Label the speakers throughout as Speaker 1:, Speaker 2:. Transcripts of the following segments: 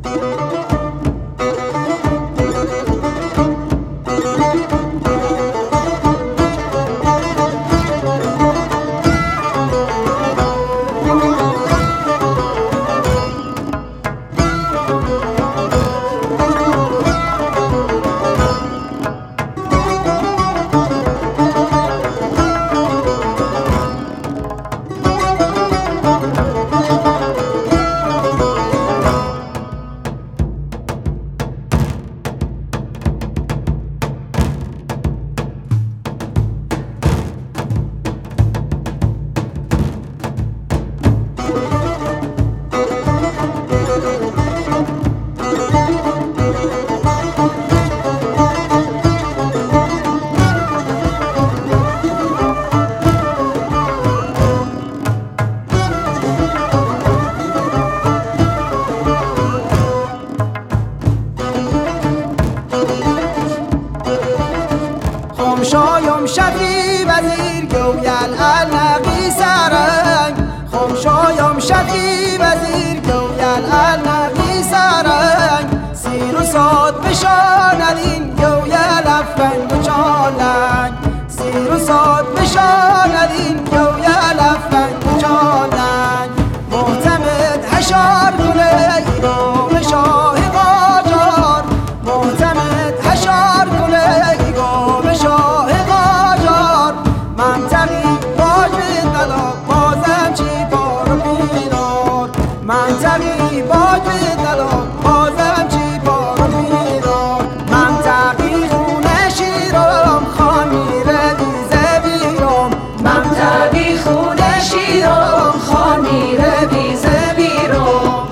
Speaker 1: خمشایم شفی وزیر گویل النقی سرنگ خمشایم شفی وزیر گویل النقی سرنگ سیر و ساد بشاندین گویل افنگ و چالنگ سیر و ساد بشاندین گویل افنگ و چالنگ معتمد هشار کنه ایران شاه قاجار معتمد هشار کنه ایران شاه قاجار منطقی باج دلا بازم چی بار و بیدار منطقی باج دلا بازم چی بار و بیدار منطقی خونه شیرام خان میره بیزه بیرام منطقی خونه شیرام خان میره بیزه بیرام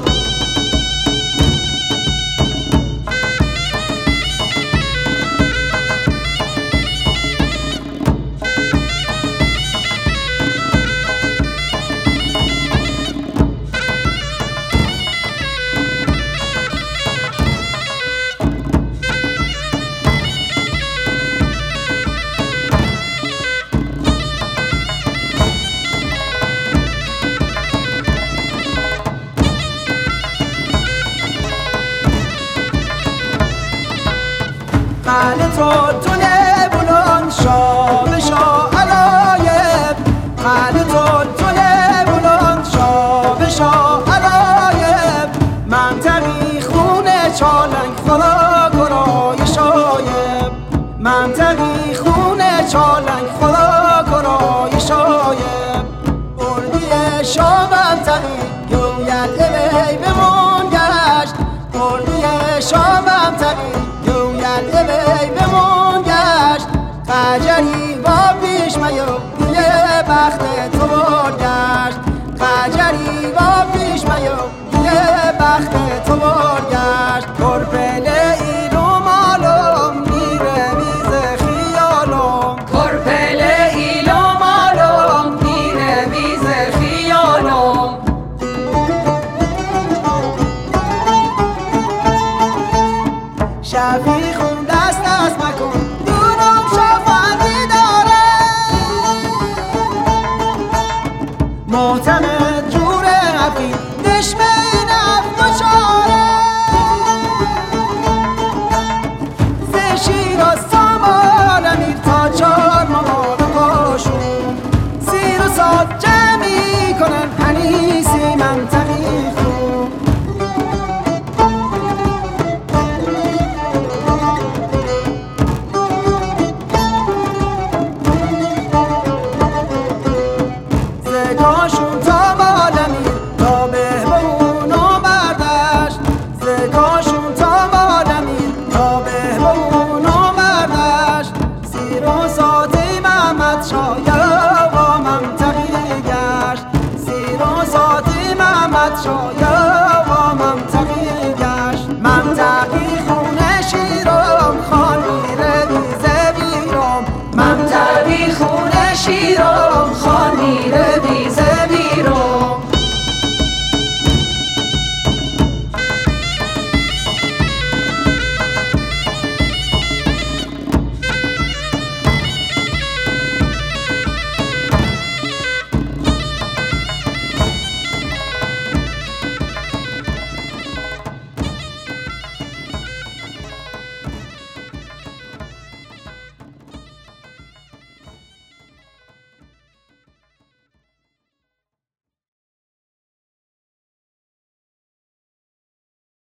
Speaker 1: قلت و تونه بلند شاه به شاه علایب قلت و تونه بلند شاه به شاه علایب منطقی خونه چالنگ خدا کرای شایب منطقی خونه چالنگ خدا کرای شایب اردی شاه منطقی گویل ای بمون گشت اردی شاه منطقی ای بمون گشت قجری با پیش میو یه بخت تو برگشت قجری با پیش میو یه بخت تو برگشت کرپل ایلو مالم میره میز خیالم کرپل ایلو مالم میره میز خیالم شفی خون دست مکن دونم شفندی داره معتمد جور عفی دشمن افت و چاره ز شیراز سامان امیر تا چار ممال پاشون سیر و ساد جمعی کنن هنیسی منطقی خون زکاشون تا مالمی تا بهبون و بردشت زکاشون تا مالمی تا بهبون و بردشت سیر و ساتی محمد شایا و منطقی گشت سیر و ساتی محمد شایا و منطقی